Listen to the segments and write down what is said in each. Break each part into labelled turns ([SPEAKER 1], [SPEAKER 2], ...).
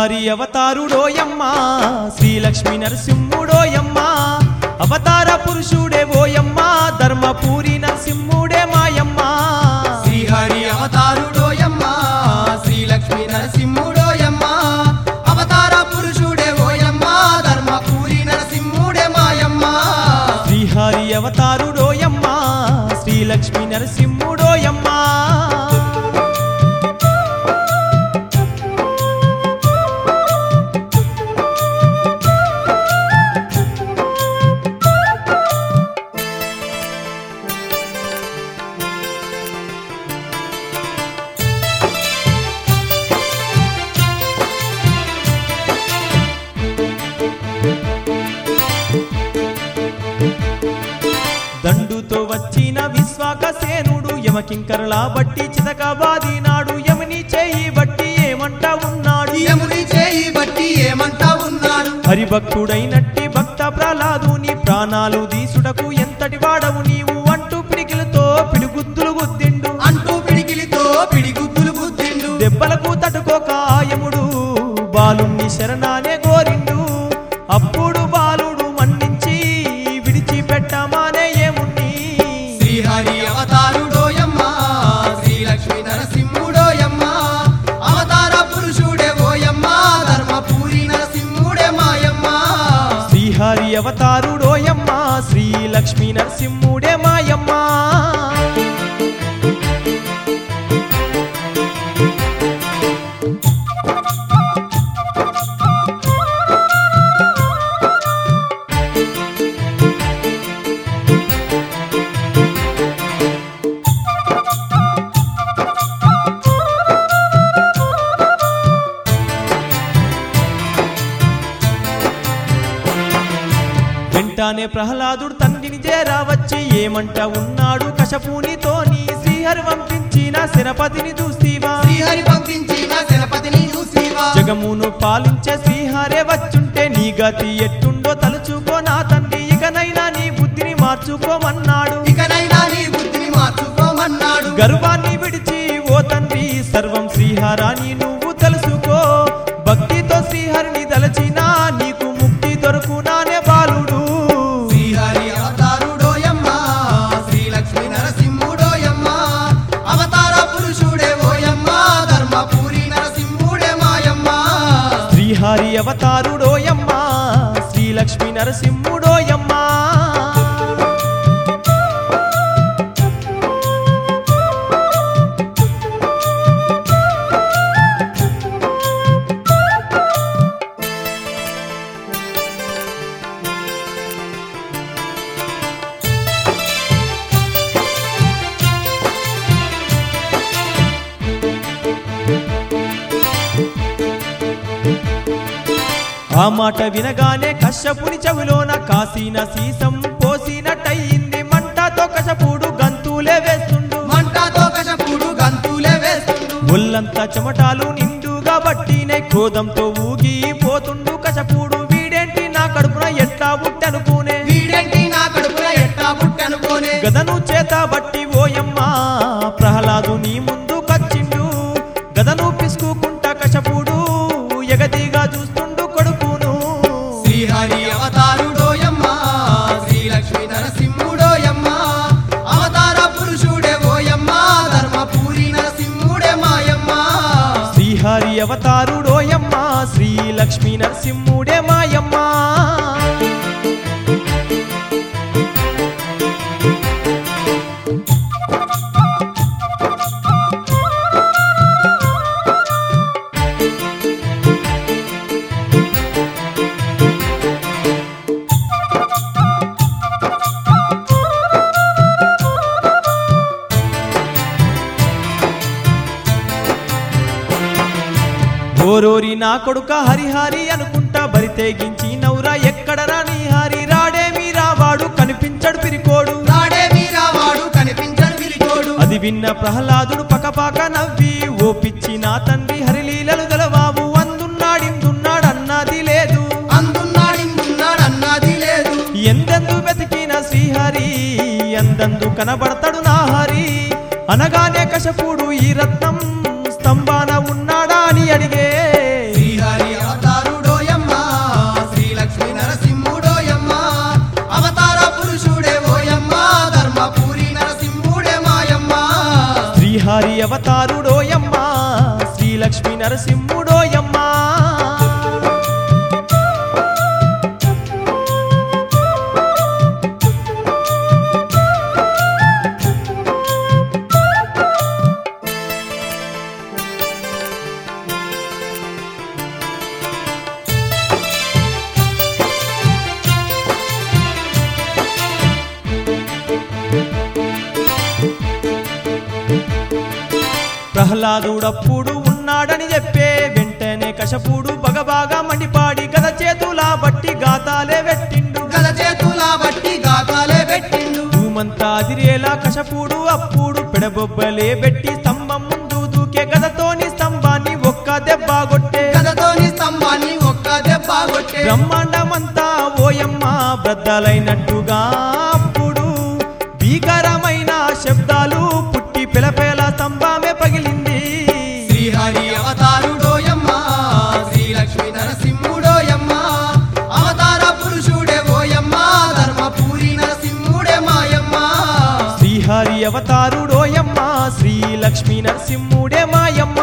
[SPEAKER 1] శ్రీహరి అవతారుడోయమ్మ శ్రీలక్ష్మీ నరసింహుడోయమ్మ అవతార పురుషుడే ఓయమ్మ ధర్మపూరి నరసింహుడే మాయమ్మ
[SPEAKER 2] శ్రీహరి అవతారుడోయమ్మ శ్రీలక్ష్మీ నరసింహుడోయమ్మ అవతార పురుషుడే ఓయమ్మ ధర్మపూరి నరసింహుడే మాయమ్మ
[SPEAKER 1] శ్రీహరి అవతారుడోయమ్మ శ్రీలక్ష్మీ నరసింహుడోయమ్మ దండుతో వచ్చిన విశ్వాకసేనుడు యమకింకరలా బట్టి చితకబాదినాడు యముని చేయి బట్టి ఏమంటా ఉన్నాడు
[SPEAKER 2] యముని చేయి బట్టి ఏమంటా ఉన్నాడు
[SPEAKER 1] హరిభక్తుడైనట్టి భక్త ప్రహ్లాదుని ప్రాణాలు దీసుడకు ఎంతటి వాడవు నీవు అంటూ పిడికిలతో పిడిగుద్దులు గుద్దిండు
[SPEAKER 2] అంటూ పిడికిలితో పిడిగుద్దులు గుద్దిండు
[SPEAKER 1] దెబ్బలకు తట్టుకోక యముడు బాలుణ్ణి శరణానే కోరిండు అప్పుడు బాలుడు మన్నించి విడిచిపెట్టమానే యముణ్ణి
[SPEAKER 2] శ్రీహరి అవతారుడోయమ్మ శ్రీలక్ష్మీ నరసింహుడోయమ్మ అవతార పురుషుడే ఓయమ్మ ధర్మపూరి నరసింహుడే మాయమ్మ
[SPEAKER 1] శ్రీహరి అవతారుడోయమ్మ శ్రీలక్ష్మీ నరసింహుడే మాయమ్మ వెంటనే ప్రహ్లాదుడు తండ్రిని చేరావచ్చి ఏమంట ఉన్నాడు కశపునితోని శ్రీహరి పంపించిన శరపతిని చూస్తీవా
[SPEAKER 2] శ్రీహరి పంపించిన శరపతిని చూసివా
[SPEAKER 1] జగమును పాలించే శ్రీహరే వచ్చుంటే నీ గతి ఎట్టుండో తలుచుకో నా తండ్రి ఇకనైనా నీ బుద్ధిని మార్చుకోమన్నాడు
[SPEAKER 2] ఇకనైనా నీ బుద్ధిని మార్చుకోమన్నాడు
[SPEAKER 1] గర్వాన్ని విడిచి ఓ తండ్రి సర్వం శ్రీహరాని నువ్వు తెలుసుకో భక్తితో శ్రీహరిని తలచినా నీకు ముక్తి దొరుకునానే బాలుడు
[SPEAKER 2] శ్రీహరి అవతారుడోయమ్మ శ్రీలక్ష్మీ నరసింహుడోయమ్మ అవతార పురుషుడే ఓయమ్మ ధర్మపూరి నరసింహుడే మాయమ్మ
[SPEAKER 1] శ్రీహరి అవతారుడోయమ్మ శ్రీలక్ష్మీ నరసింహుడోయమ్మ ఆ మాట వినగానే కశ్యపుని చెవిలోన కాసిన సీసం పోసినట్టయింది మంటతో కశపుడు గంతులే వేస్తుండు
[SPEAKER 2] మంటతో కశపుడు గంతులే వేస్తుండు
[SPEAKER 1] ఒళ్ళంతా చెమటాలు నిండుగా బట్టినై క్రోధంతో ఊగిపోతుండు కశపుడు వీడేంటి నా కడుపున ఎట్లా బుట్టనుకునే
[SPEAKER 2] వీడేంటి నా కడుపున ఎట్టా పుట్టనుకోనే
[SPEAKER 1] గదను చేత బట్టి ఓయమ్మ ప్రహ్లాదు నీ ముందు కచ్చిండు గదను పిసుకుంటా కశపుడు ఎగదిగా చూస్తుండు కొడుకును
[SPEAKER 2] శ్రీహరి అవతారుడోయమ్మ శ్రీలక్ష్మీ నరసింహుడోయమ్మ అవతార పురుషుడే ఓయమ్మ ధర్మపూరి నరసింహుడే మాయమ్మ
[SPEAKER 1] శ్రీహరి అవతారుడోయమ్మ శ్రీలక్ష్మీ నరసింహుడే మాయమ్మ ఓరోరి నా కొడుక హరిహరి అనుకుంటా బరి తెగించి నౌరా ఎక్కడరా నీ హరి రాడేమి రావాడు కనిపించడు పిరికోడు
[SPEAKER 2] రాడే మీరావాడు కనిపించడు విరికోడు
[SPEAKER 1] అది విన్న ప్రహ్లాదుడు పకపాక నవ్వి ఓ పిచ్చి నా తండ్రి హరిలీలలు గలవావు అందున్నాడిందున్నాడు అన్నది లేదు
[SPEAKER 2] అందున్నాడిందున్నాడన్నది లేదు
[SPEAKER 1] ఎందెందు వెతికిన శ్రీహరి ఎందెందు కనబడతాడు నా హరి అనగానే కశపుడు ఈ రత్నం స్తంభాన ఉన్నాడా అని అడిగే
[SPEAKER 2] శ్రీహరి
[SPEAKER 1] అవతారుడోయమ్మ శ్రీ లక్ష్మీ నరసింహుడోయమ్మ. ప్రహ్లాదుడప్పుడు ఉన్నాడని చెప్పే వెంటనే కశపుడు బగబాగా మండిపాడి గద చేతులా బట్టి గాతాలే పెట్టిండు.
[SPEAKER 2] గద చేతులా బట్టి గాతాలే పెట్టిండు.
[SPEAKER 1] భూమంతా అదిరేలా కశపుడు అప్పుడు పెడబొబ్బలే పెట్టి స్తంభం ముందు దూకే గదతోని స్తంభాన్ని ఒక్క దెబ్బ కొట్టే.
[SPEAKER 2] గదతోని స్తంభాన్ని ఒక్క దెబ్బ కొట్టే.
[SPEAKER 1] బ్రహ్మాండమంతా ఓయమ్మ బ్రద్దలైనట్టుగా అప్పుడు భీకరమైన శబ్దాలు పుట్టి పెలపేల స్తంభమే పగిలింది.
[SPEAKER 2] శ్రీహరి అవతారుడోయమ్మ శ్రీ లక్ష్మీ నరసింహుడోయమ్మ. అవతార పురుషుడే ఓయమ్మ ధర్మపూరి నరసింహుడే మాయమ్మ.
[SPEAKER 1] శ్రీహరి అవతారుడోయమ్మ శ్రీ లక్ష్మీ నరసింహుడే మాయమ్మ.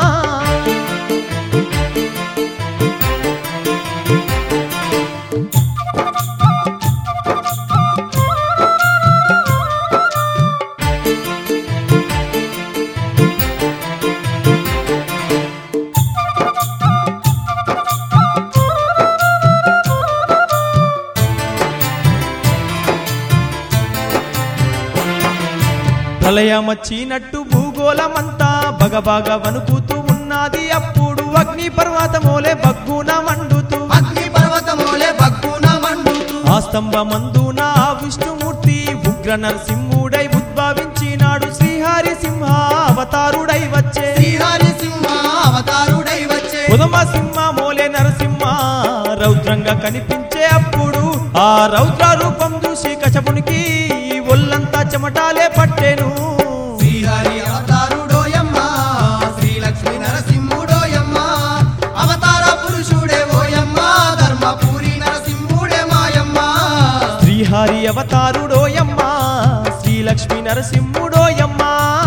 [SPEAKER 1] ప్రళయమచ్చినట్టు భూగోళమంతా బగబాగా వణుకుతూ ఉన్నది. అప్పుడు అగ్ని పర్వతమోలే బగ్గున మండుతూ.
[SPEAKER 2] అగ్ని పర్వతమోలే బగ్గున మండుతూ.
[SPEAKER 1] ఆ స్తంభమందున ఆ విష్ణుమూర్తి ఉగ్ర నరసింహుడై ఉద్భవించినాడు. శ్రీహరి సింహ అవతారుడై వచ్చే.
[SPEAKER 2] శ్రీహరి సింహ అవతారుడై వచ్చే.
[SPEAKER 1] ఉదమ సింహ మోలే నరసింహ రౌద్రంగా కనిపించే. అప్పుడు ఆ రౌద్ర రూపం చూసి కశపునికి ఒళ్ళంతా చెమటాలే పట్టెను.
[SPEAKER 2] శ్రీహరి అవతారుడోయమ్మ శ్రీ లక్ష్మీ నరసింహుడోయమ్మ. అవతార పురుషుడే ఓయమ్మ ధర్మపూరి నరసింహుడే మాయమ్మ.
[SPEAKER 1] శ్రీహరి అవతారుడోయమ్మ శ్రీ లక్ష్మీ నరసింహుడోయమ్మ.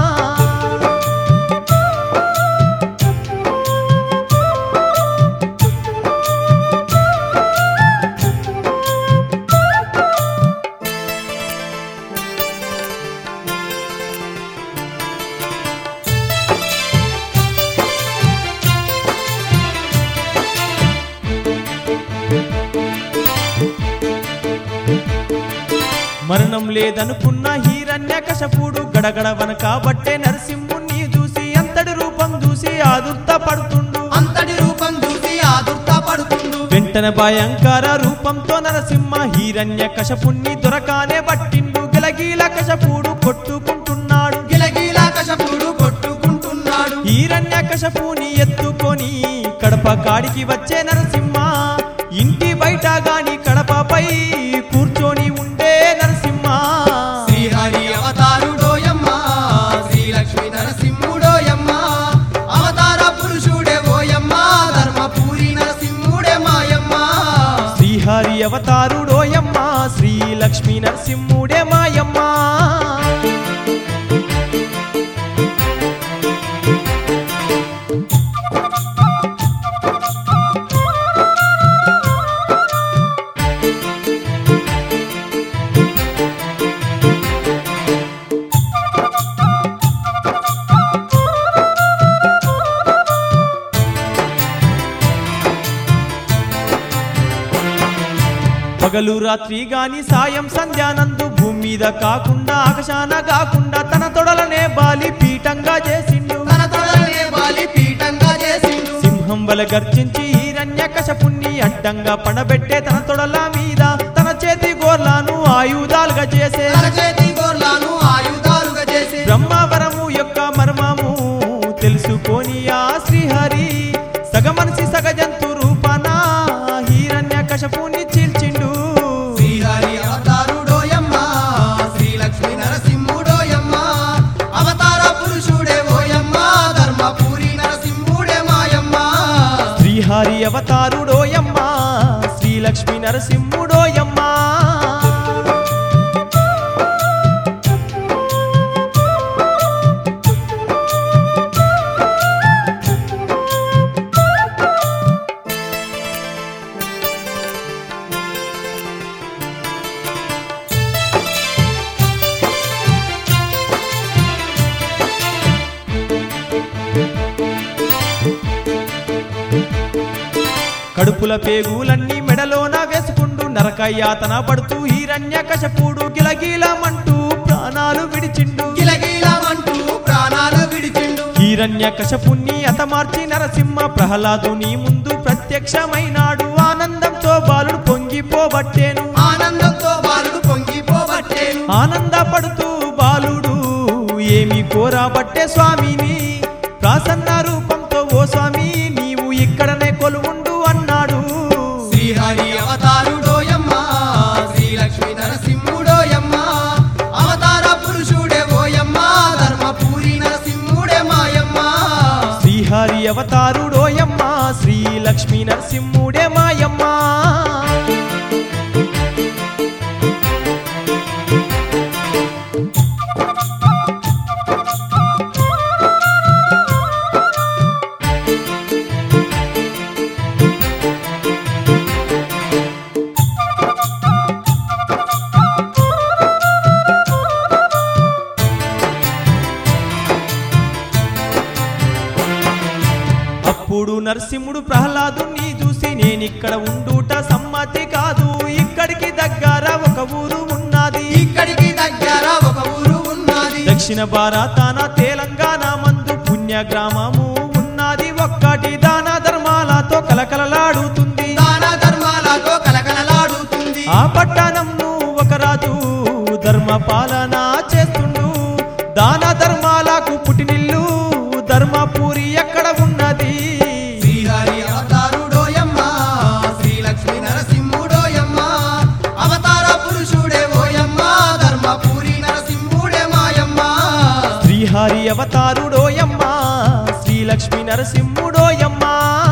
[SPEAKER 1] మరణం లేదనుకున్న హిరణ్యకశపుడు గడగడ వనకాబట్టే నరసింహుణ్ణి చూసి అంతటి రూపం చూసి ఆదుర్త పడుతుండు.
[SPEAKER 2] అంతటి రూపం చూసి ఆదుర్త పడుతుండు.
[SPEAKER 1] వెంటనే భయంకర రూపంతో నరసింహ హిరణ్యకశపుణ్ణి దొరకానే పట్టిండు. గిలగీల కశపుడు కొట్టుకుంటున్నాడు.
[SPEAKER 2] గిలగీల కశపుడు కొట్టుకుంటున్నాడు.
[SPEAKER 1] హిరణ్యకశపుని ఎత్తుకొని కడప కాడికి వచ్చే నరసింహ ఇంటి బయట గాని కడపపై కూర్చొని ఉండే నరసింహ.
[SPEAKER 2] శ్రీహరి అవతారుడోయమ్మ శ్రీ లక్ష్మీ నరసింహుడోయమ్మ. అవతార పురుషుడే ఓయమ్మ ధర్మపూరి నరసింహుడే మాయమ్మ.
[SPEAKER 1] శ్రీహరి అవతారుడోయమ్మ శ్రీ లక్ష్మీ నరసింహుడే మాయమ్మ. పగలు రాత్రి గాని సాయం సంధ్యానందు భూమి మీద కాకుండా ఆకాశాన కాకుండా తన తొడలనే బాలి పీఠంగా చేసిండు.
[SPEAKER 2] తన తొడలనే బాలి పీఠంగా చేసిండు.
[SPEAKER 1] సింహం వల గర్జించి హిరణ్యకశపుణ్ణి అడ్డంగా పడబెట్టే తన తొడల మీద తన చేతి గోర్లను ఆయుధాలుగా చేసే.
[SPEAKER 2] తన చేతి గోర్లను ఆయుధాలుగా చేసే.
[SPEAKER 1] బ్రహ్మవరము యొక్క మర్మము తెలుసుకొని ఆ శ్రీహరి సగమనిషి సగజంతు రూపాన హిరణ్యకశపుని చీల్చిండు.
[SPEAKER 2] శ్రీహరి అవతారుడోయమ్మ శ్రీ లక్ష్మీ నరసింహుడోయమ్మ. అవతార పురుషుడే ఓయమ్మ ధర్మపూరి నరసింహుడే మాయమ్మ.
[SPEAKER 1] శ్రీహరి అవతారుడోయమ్మ శ్రీ లక్ష్మీ నరసింహుడోయమ్మ. కడుపుల పేగులన్నీ మెడలోన వేసుకుంటూ నరకయాతన పడుతూ హిరణ్యకశపుడు గిలగిలమంటూ ప్రాణాలు విడిచిండు
[SPEAKER 2] గిలగిలమంటూ ప్రాణాలు విడిచిండు
[SPEAKER 1] హిరణ్యకశపుణ్ణి హతమార్చి నరసింహ ప్రహ్లాదుని ముందు ప్రత్యక్షమైనాడు ఆనందంతో బాలుడు పొంగిపోబట్టేను
[SPEAKER 2] ఆనందంతో బాలుడు పొంగిపోబట్టేను
[SPEAKER 1] ఆనందపడుతూ బాలుడు ఏమి కోరాబట్టే స్వామిని ప్రసన్న రూపంతో ఓ స్వామి నీవు ఇక్కడనే కొలువుండు అన్నాడు
[SPEAKER 2] శ్రీహరి అవతారుడోయమ్మ శ్రీలక్ష్మీ నరసింహుడోయమ్మ అవతార పురుషుడే ఓయమ్మ ధర్మపూరి నరసింహుడే మాయమ్మ
[SPEAKER 1] శ్రీహరి అవతారుడోయమ్మ శ్రీ లక్ష్మీ నరసింహుడే మాయమ్మ అప్పుడు నరసింహుడు ప్రహ్లాదుని చూసి నేనిక్కడ ఉండుట సమ్మతి కాదు ఇక్కడికి దగ్గర ఒక ఊరు ఉన్నది
[SPEAKER 2] ఇక్కడికి దగ్గర ఒక ఊరు ఉన్నది
[SPEAKER 1] దక్షిణ భారతాన తెలంగాణ మందు పుణ్య గ్రామము ఉన్నది ఒక్కటి దాన ధర్మాలతో కలకలలాడుతుంది
[SPEAKER 2] దాన ధర్మాలతో కలకలలాడుతుంది
[SPEAKER 1] ఆ పట్టణంను ఒక రాజు ధర్మ పాలన చేస్తుండు దాన ధర్మాలకు పుట్టినిల్లు ధర్మపూరి ఎక్కడ ఉన్నది
[SPEAKER 2] శ్రీహరి అవతారుడోయమ్మ శ్రీలక్ష్మీ నరసింహుడోయమ్మ అవతార పురుషుడే ఓయమ్మ ధర్మపూరి నరసింహుడే మాయమ్మ
[SPEAKER 1] శ్రీహరి అవతారుడోయమ్మ శ్రీ లక్ష్మీ నరసింహుడోయమ్మ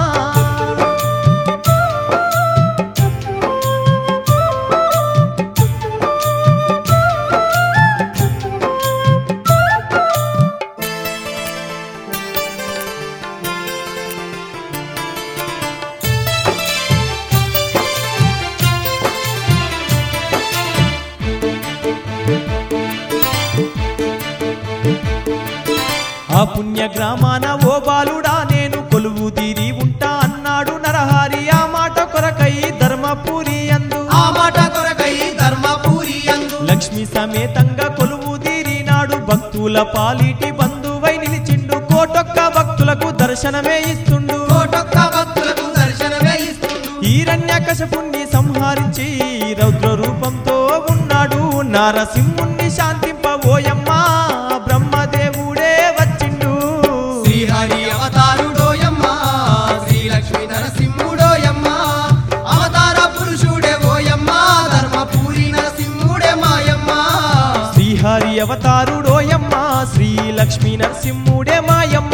[SPEAKER 1] ఆ పుణ్య గ్రామాన ఓ బాలుడా నేను కొలువు తీరి ఉంటా అన్నాడు నరహరి ఆ మాట కొరకై ధర్మపూరి అందు
[SPEAKER 2] ఆ మాట కొరకై ధర్మపూరి యందు
[SPEAKER 1] లక్ష్మి సమేతంగా కొలువు తీరినాడు భక్తుల పాలిటి బంధువై నిలిచిండు కోటొక్క భక్తులకు దర్శనమే ఇస్తుండు
[SPEAKER 2] కోటొక్క భక్తులకు దర్శనమే ఇస్తుండు
[SPEAKER 1] హిరణ్యకశపుణ్ణి సంహరించి రౌద్ర రూపంతో ఉన్నాడు నరసింహుణ్ణి శాంతింపబోయమ్మ బ్రహ్మదేవుడే వచ్చిండు
[SPEAKER 2] శ్రీహరి అవతారుడోయమ్మ శ్రీలక్ష్మీ నరసింహుడోయమ్మ అవతార పురుషుడే ఓయమ్మ ధర్మపూరి నరసింహుడే మాయమ్మ
[SPEAKER 1] శ్రీహరి అవతారుడోయమ్మ శ్రీ లక్ష్మీ నరసింహుడే మాయమ్మ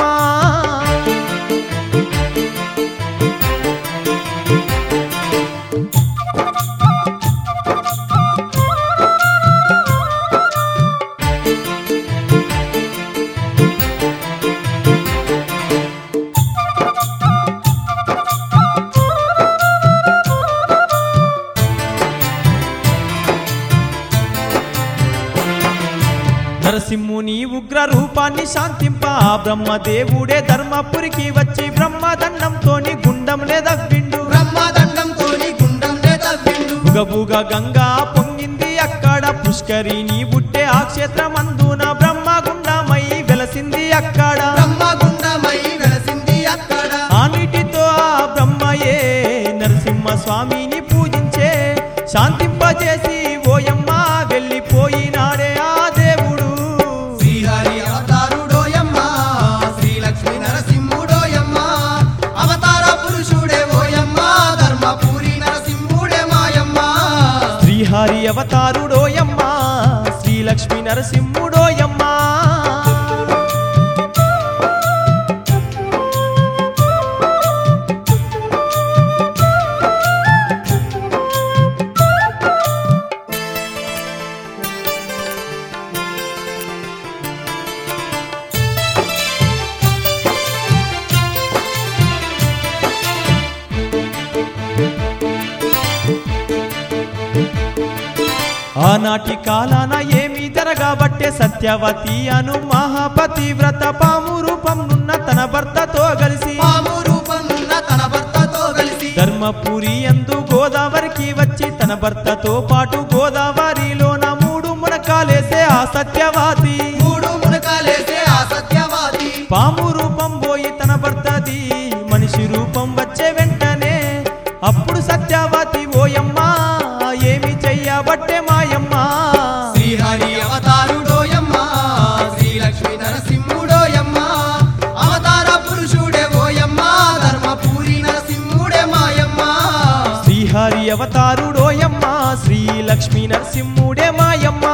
[SPEAKER 1] నరసింహుని ఉగ్ర రూపాన్ని శాంతింప ఆ బ్రహ్మదేవుడే ధర్మపురికి వచ్చి బ్రహ్మదండంతోని గుండంలే దవ్విండు
[SPEAKER 2] బ్రహ్మదండంతోని గుండంలే తవ్విండు
[SPEAKER 1] బుగబుగ గంగా పొంగింది అక్కడ పుష్కరిని బుట్టే ఆ క్షేత్రమందున బ్రహ్మగుండమై వెలసింది అక్కడ
[SPEAKER 2] బ్రహ్మగుండమై వెలసింది అక్కడ
[SPEAKER 1] ఆ నీటితో ఆ బ్రహ్మయే నరసింహ స్వామిని పూజించే శాంతింపజేసి ఓయమ్మ వెళ్ళిపోయినాడే ఆ దేవుడు
[SPEAKER 2] శ్రీహరి అవతారుడోయమ్మ శ్రీలక్ష్మీ నరసింహుడోయమ్మ అవతార పురుషుడే ఓయమ్మ ధర్మపూరి నరసింహుడే మాయమ్మ
[SPEAKER 1] శ్రీహరి అవతారుడోయమ్మ శ్రీ లక్ష్మీ నరసింహుడోయమ్మ ఆనాటి కాలాన ఏమి జరగబట్టే సత్యవతి అను మహాపతివ్రత పాము రూపం నున్న తన భర్తతో కలిసి
[SPEAKER 2] పాము రూపమున్న తన భర్తతో కలిసి
[SPEAKER 1] ధర్మపురి యందు గోదావరికి వచ్చి తన భర్తతో పాటు గోదావరిలోన 3 మునకాలేసే ఆ సత్యవతి
[SPEAKER 2] 3 మునకాలేసే ఆ సత్యవతి
[SPEAKER 1] పాము రూపం పోయి తన భర్తది మనిషి రూపం వచ్చే వెంటనే అప్పుడు సత్యవతి ఓయమ్మా ఏమి చెయ్యబట్టే మాయమ్మ
[SPEAKER 2] శ్రీహరి అవతారుడోయమ్మ శ్రీలక్ష్మీ నరసింహుడోయమ్మ అవతార పురుషుడే ఓయమ్మ ధర్మపురి నరసింహుడే మాయమ్మ
[SPEAKER 1] శ్రీహరి అవతారుడోయమ్మ శ్రీ లక్ష్మీ నరసింహుడే మాయమ్మ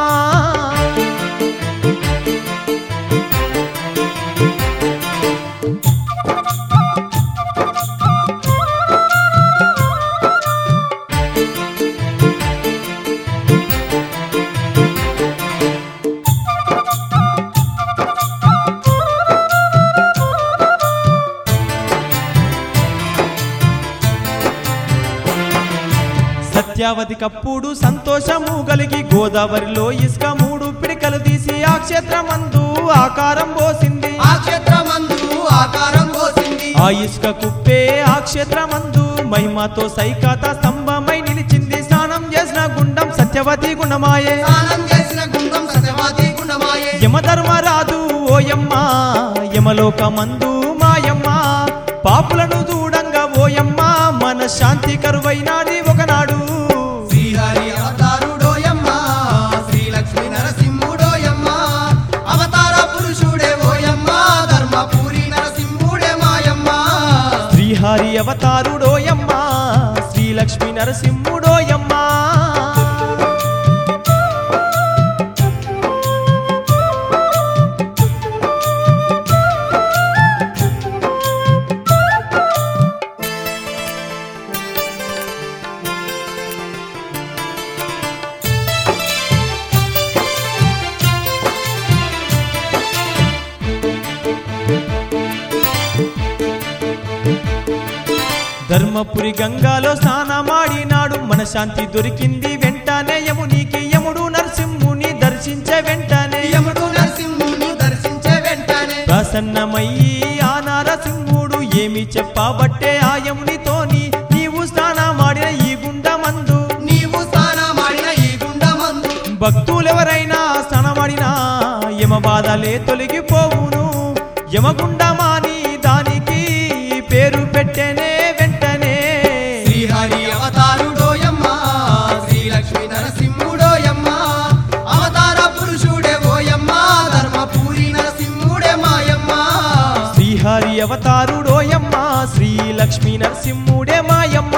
[SPEAKER 1] సత్యవతి కప్పుడు సంతోషము కలిగి గోదావరిలో ఇసుక 3 పిడికలు తీసి ఆ క్షేత్రమందు ఆకారం పోసింది
[SPEAKER 2] ఆ క్షేత్రమందు ఆకారం పోసింది
[SPEAKER 1] ఆ ఇసుక కుప్పే ఆ క్షేత్రమందు మహిమతో సైకాత స్తంభమై నిలిచింది స్నానం చేసిన గుండం సత్యవతి గుణమాయే
[SPEAKER 2] స్నానం చేసిన గుండం సత్యవతి గుణమాయే
[SPEAKER 1] యమధర్మరాజు ఓయమ్మ యమలోకమందు మాయమ్మ పాపులను దూడంగా ఓయమ్మ మన శాంతి కరువైనాడి ఒకనాడు
[SPEAKER 2] శ్రీహరి అవతారుడోయమ్మ శ్రీలక్ష్మీ నరసింహుడోయమ్మ అవతార పురుషుడే ఓయమ్మ ధర్మపురి నరసింహుడే మాయమ్మ
[SPEAKER 1] శ్రీహరి అవతారుడోయమ్మ శ్రీ లక్ష్మీ నరసింహుడోయమ్మ ధర్మపురి గంగాలో స్నానమాడినాడు మన శాంతి దొరికింది వెంటనే యమునికి యముడు నరసింహుని దర్శించే వెంటనే
[SPEAKER 2] యముడు నరసింహుని దర్శించే వెంటనే
[SPEAKER 1] ప్రసన్నమయ్యి ఆ నరసింహుడు ఏమి చెప్పబట్టే ఆ యమునితోని నీవు స్నానమాడిన ఈ గుండమందు
[SPEAKER 2] నీవు స్నానమాడిన ఈ గుండమందు
[SPEAKER 1] భక్తులెవరైనా స్నానమాడినా యమ బాధలే తొలగిపోవును యమగుండమాని దానికి పేరు పెట్టేనే వెంటనే
[SPEAKER 2] శ్రీహరి అవతారుడోయమ్మ శ్రీలక్ష్మీ నరసింహుడోయమ్మ అవతార పురుషుడే ఓయమ్మ ధర్మపురి నరసింహుడే మాయమ్మ
[SPEAKER 1] శ్రీహరి అవతారుడోయమ్మ శ్రీ లక్ష్మీ నరసింహుడే మాయమ్మ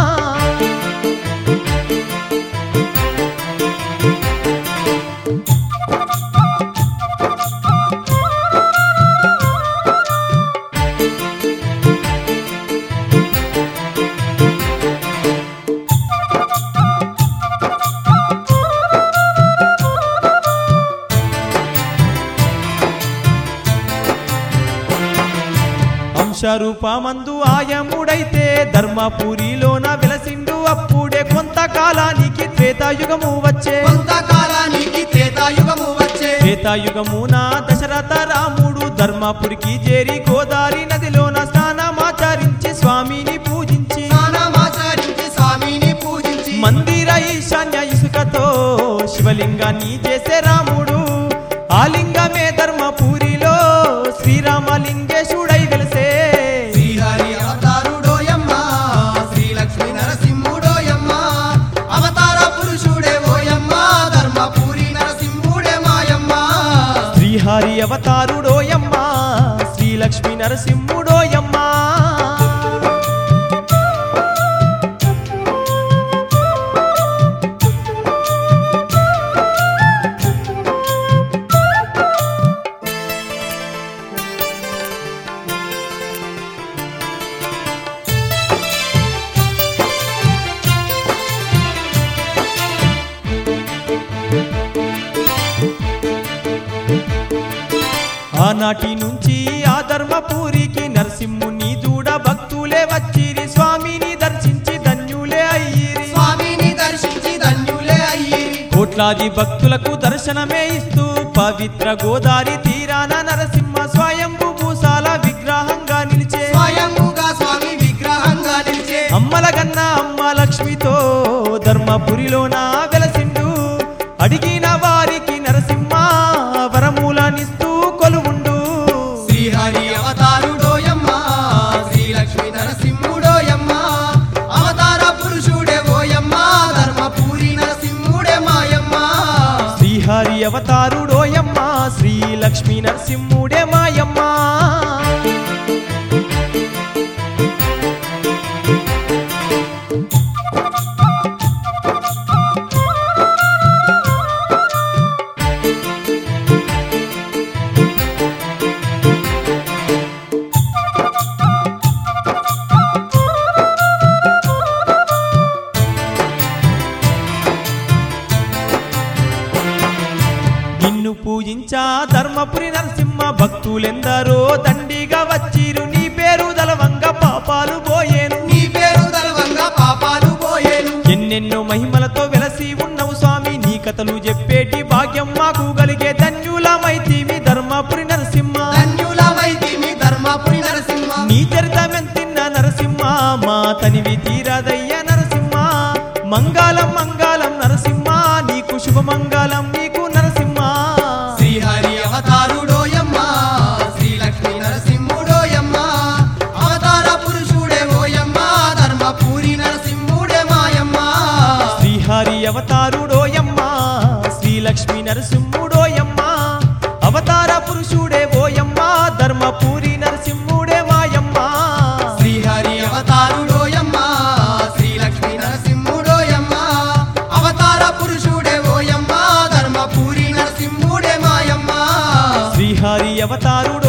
[SPEAKER 1] అంశరూపమందు ఆయముడైతే ధర్మపురిలోన వెలసిండు అప్పుడే కొంతకాలానికి త్రేతాయుగము వచ్చే
[SPEAKER 2] కొంతకాలానికి త్రేతాయుగము వచ్చే
[SPEAKER 1] త్రేతాయుగమున దశరథ రాముడు ధర్మపురికి చేరి గోదావరి నదిలోన స్నానమాచరించి స్వామిని పూజించి
[SPEAKER 2] స్నానమాచరించి స్వామిని పూజించి
[SPEAKER 1] మందిర ఈశాన్య ఇసుకతో శివలింగాన్ని చేసే రాముడు ఆ లింగమే ధర్మపురిలో శ్రీరామలింగేశుడై వెలిసే
[SPEAKER 2] శ్రీహరి అవతారుడోయమ్మ శ్రీలక్ష్మీ నరసింహుడోయమ్మ అవతార పురుషుడే ఓయమ్మ ధర్మపురి నరసింహుడే మాయమ్మ
[SPEAKER 1] శ్రీహరి అవతారుడోయమ్మ శ్రీ లక్ష్మీ నరసింహుడోయమ్మ ఆనాటి నుంచి ఆ ధర్మపురికి నరసింహుని దూడ భక్తులే వచ్చిరి స్వామిని దర్శించి ధన్యులే అయ్యిరి
[SPEAKER 2] స్వామిని దర్శించి ధన్యులే అయ్యిరి
[SPEAKER 1] కోట్లాది భక్తులకు దర్శనమే ఇస్తూ పవిత్ర గోదావరి తీరాన నరసింహ స్వయంభూ భూసాల విగ్రహంగా నిలిచే
[SPEAKER 2] స్వయంగా స్వామి విగ్రహంగా నిలిచే
[SPEAKER 1] అమ్మ ధర్మపురిలోన వెలసిండు అడిగిన వారికి నరసింహ వరములనిస్తూ కొలువుండు
[SPEAKER 2] శ్రీహరి అవతారుడోయమ్మ శ్రీలక్ష్మి నరసింహుడోయమ్మ అవతార పురుషుడే ఓయమ్మ ధర్మపురి నరసింహుడే మాయమ్మ
[SPEAKER 1] శ్రీహరి అవతారుడోయమ్మ శ్రీ లక్ష్మీ నరసింహుడే మాయమ్మ నిన్ను పూజించా ధర్మపురి నరసింహ భక్తులెందరో దండిగా వచ్చిరు నీ పేరు దలవంగ పాపాలు పోయేను
[SPEAKER 2] నీ పేరు దల్వంగా పాపాలు పోయేను
[SPEAKER 1] ఎన్నెన్నో మహిమలతో వెలసి ఉన్నవు స్వామి నీ కథలు చెప్పేటి భాగ్యం మాకు కలిగే ధన్యులమైతిమి ధర్మపురి నరసింహ
[SPEAKER 2] ధన్యులమైతిమి ధర్మపురి నరసింహ
[SPEAKER 1] నీ చరితమెంతిన్న నరసింహ మా తనివి తీరదయ్య నరసింహ మంగళం మంగళం నరసింహ నీకు శుభమంగళం నీకు నరసింహ
[SPEAKER 2] శ్రీహరి అవతారుడోయమ్మ శ్రీలక్ష్మి నరసింహుడోయమ్మ అవతార పురుషుడే ఓయమ్మ ధర్మపురి నరసింహుడే మాయమ్మ
[SPEAKER 1] శ్రీహరి అవతారుడోయమ్మ శ్రీ లక్ష్మీ నరసింహుడోయమ్మ అవతార పురుషుడే ఓయమ్మ ధర్మపురి నరసింహుడే మాయమ్మ
[SPEAKER 2] శ్రీహరి అవతారుడోయమ్మ శ్రీలక్ష్మి నరసింహుడోయమ్మ అవతార పురుషుడే ఓయమ్మ ధర్మపురి నరసింహుడే మాయమ్మ
[SPEAKER 1] శ్రీహరి అవతారుడో